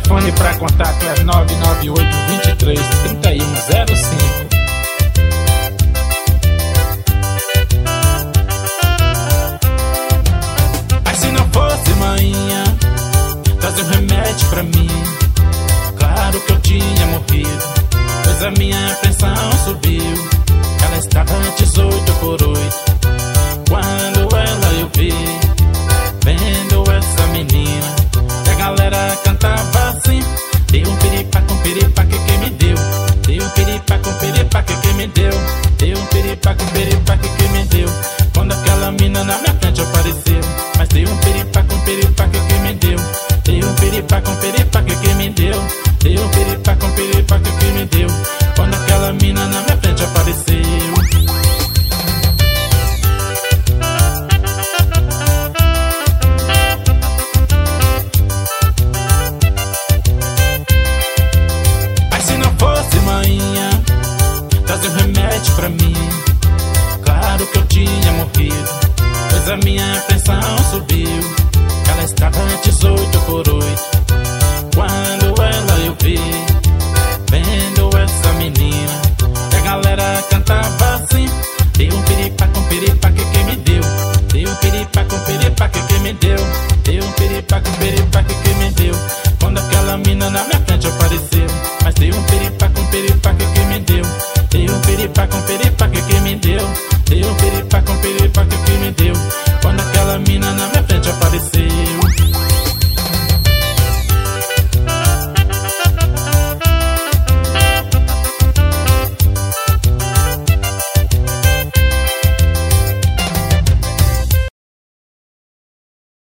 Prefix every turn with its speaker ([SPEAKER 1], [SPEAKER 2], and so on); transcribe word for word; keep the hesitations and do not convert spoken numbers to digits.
[SPEAKER 1] telefone pra contato é nove nove oito, dois três, três um zero cinco. Mas se não fosse manhã trazer um remédio pra mim, claro que eu tinha morrido, pois a minha pressão subiu. Ela estava dezoito por oito. Quando ela eu vi, vendo essa menina, e a galera cantava assim: deu um piripaque, um piripaque que me deu. Deu um piripaque, um piripaque que me deu. Deu um piripaque, um piripaque que me deu. Quando aquela mina na minha frente apareceu. Mas deu um piripaque, um piripaque que me deu. Deu um piripaque, um piripaque que me deu. Deu um piripaque, um piripaque que me deu. Quando aquela mina na minha frente apareceu. Trazer um remédio pra mim, claro que eu tinha morrido, pois a minha pressão subiu. Ela estava dezoito por oito.